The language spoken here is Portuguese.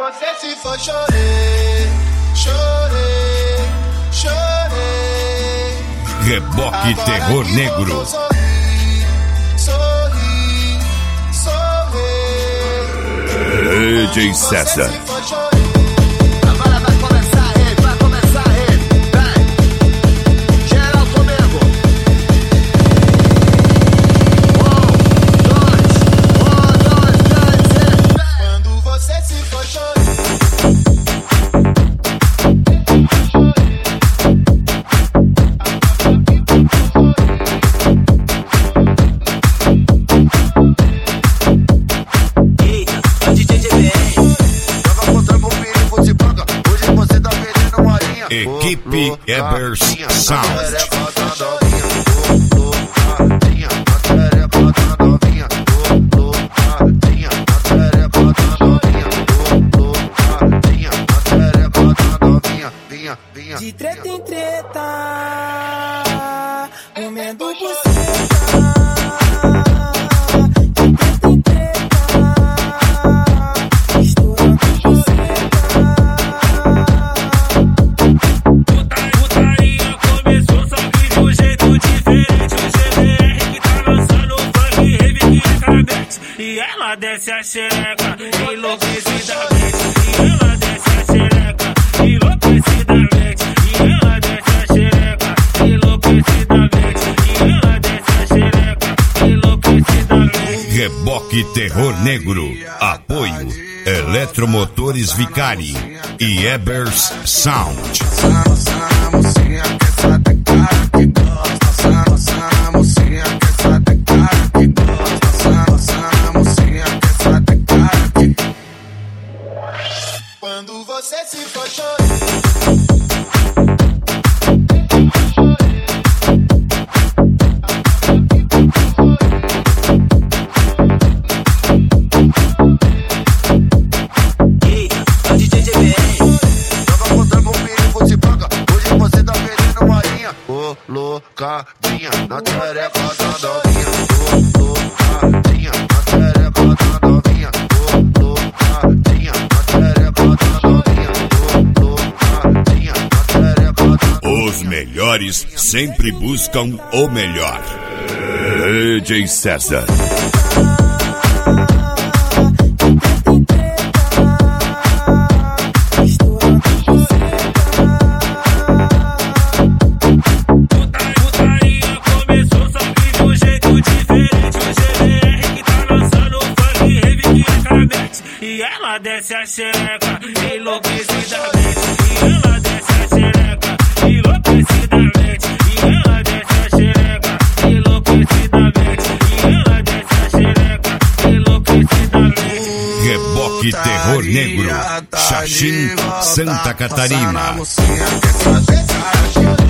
você se for, chorei, chorei, chorei. Reboque agora Terror Negro. Sorri, sorri, sorri. DJ César. Agora vai começar ele, vai começar ele. Vai. Geral comigo. 1, 2, 1, 2, 3. Quando você se for, chorei. Equipe Ebers Sound. De treta em treta, comendo buceta. De treta em treta, estourando buceta. Putaria começou, só que de um jeito diferente. O GBR que tá lançando funk, rave que cabete. E ela desce a xereca, enlouquecidamente. E ela desce a xereca, enlouquecidamente. E ela desce a xereca, enlouquecidamente. E ela desce a xereca, enlouquecidamente. Reboque Terror Negro. Apoio Eletromotores Vicari e Ebers Sound. Quando você se for, chorei. Loucadinha na tarefa da novinha, loucadinha na tarefa da novinha, loucadinha na tarefa da novinha, loucadinha na tarefa da novinha. Os melhores sempre buscam o melhor. DJ César. E ela desce a xereca, enlouquecidamente. E ela desce a xereca, enlouquecidamente. E ela desce a xereca, enlouquecidamente. E ela desce a xereca, enlouquecidamente. Reboque Terror Negro. Xaxim, Santa Catarina.